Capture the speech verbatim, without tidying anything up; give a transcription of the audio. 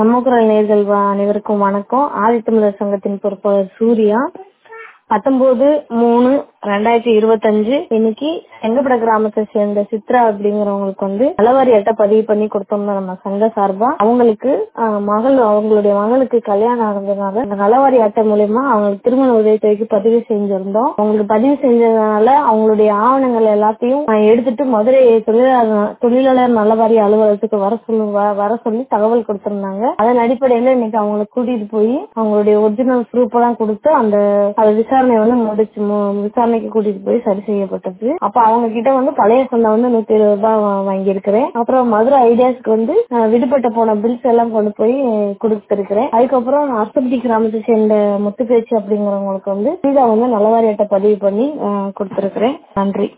சமூகக்குரல் நேயர்கள் அனைவருக்கும் வணக்கம். ஆதித்தமிழர் சங்கத்தின் பொறுப்பாளர் சூர்யா. பத்தொன்பது மூணு ரெண்டாயிரத்தி இருபத்தி அஞ்சு இன்னைக்கு செங்கப்பட கிராமத்தை சேர்ந்த சித்ரா அப்படிங்கிறவங்களுக்கு வந்து நலவாரி அட்டை பதிவு பண்ணி கொடுத்தோம்னா நம்ம சங்க சார்பா அவங்களுக்கு மகள் அவங்களுடைய மகளுக்கு கல்யாணம் ஆனதுனால அந்த நலவாரி அட்டை மூலமா அவங்களுக்கு திருமண உதவித்தொகைக்கு பதிவு செஞ்சிருந்தோம். அவங்களுக்கு பதிவு செஞ்சதுனால அவங்களுடைய ஆவணங்கள் எல்லாத்தையும் எடுத்துட்டு மதுரை தொழிலாளர் தொழிலாளர் நலவாரி அலுவலகத்துக்கு வர சொல்லி வர சொல்லி தகவல் கொடுத்திருந்தாங்க. அதன் அடிப்படையில இன்னைக்கு அவங்களை கூட்டிட்டு போய் அவங்களுடைய ஒரிஜினல் ப்ரூஃப் எல்லாம் கொடுத்து அந்த விசாரணை வந்து முடிச்சு விசாரணைக்கு கூட்டிட்டு போய் சரி செய்யப்பட்டது. அப்ப அவங்க கிட்ட வந்து பழைய சந்தை வந்து நூத்தி இருபது ரூபாய் வாங்கி இருக்கிறேன். அப்புறம் மதுரை ஐடியாஸ்க்கு வந்து விடுபட்ட போன பில்ஸ் எல்லாம் கொண்டு போய் கொடுத்திருக்கிறேன். அதுக்கப்புறம் அர்த்தபடி கிராமத்தை சேர்ந்த முத்துப்பேச்சு அப்படிங்கிறவங்களுக்கு வந்து சீதா வந்து நலவாரி அட்டை பதிவு பண்ணி கொடுத்திருக்கிறேன். நன்றி.